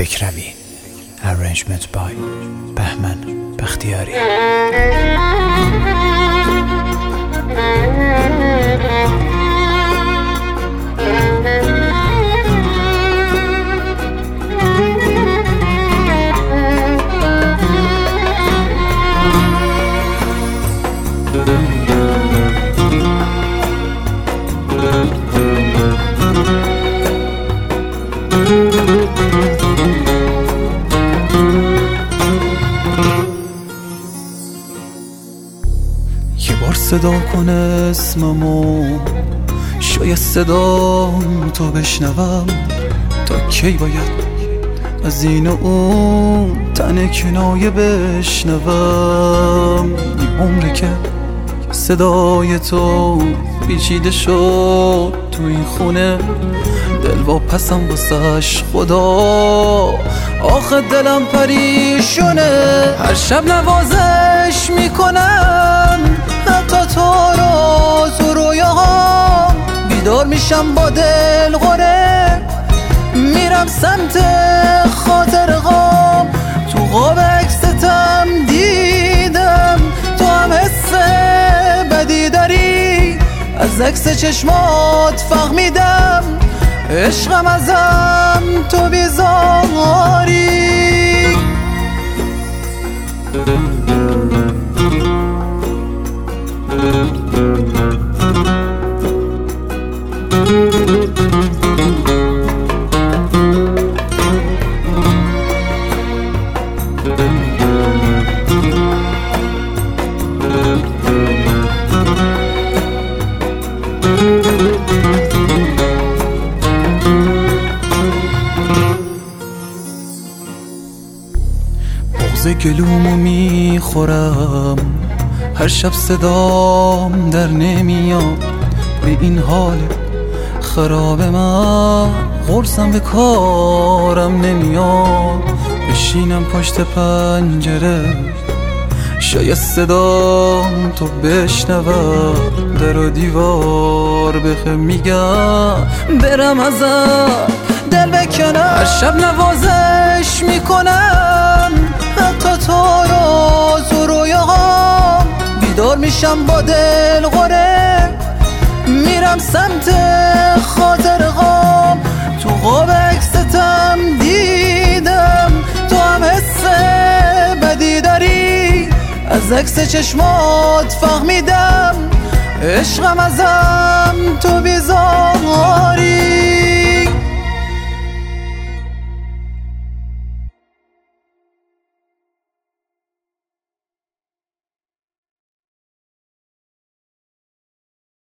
بکروی. Arrangement by بهمن بختیاری. یه بار صدا کن اسممو، شاید صدام تو بشنوم. تا کی باید از این و اون تن کنایه بشنوم؟ یه عمره که صدای تو پیچیده شد تو این خونه، دل واپسم واسش خدا. آخه دلم پریشونه، هر شب نوازش میکنم، حتی تو رو تو رویاهام. بیدار میشم با دل غره، میرم سمت خاطرهام. تو خواب عکستم دیدم تو هم حس بدی داری، از عکس چشمات فهمیدم عشقم ازم تو بیزاری. بغض گلومو میخورم، هر شب صدام در نمیاد. به این حال خراب من قرصم به کارم نمیاد. بشینم پشت پنجره، شاید صدام تو بشنوم. در و دیوار بخه میگم برم ازم دل بکنم. هر شب نوازش میکنم، حتی تو رو تو رویاهام. بیدار میشم با دل غره، میرم سمت خاطرهام. تو خواب عکستم دیدم تو هم حس بدی داری، از عکس چشمات فهمیدم عشقم ازم تو بیزاری.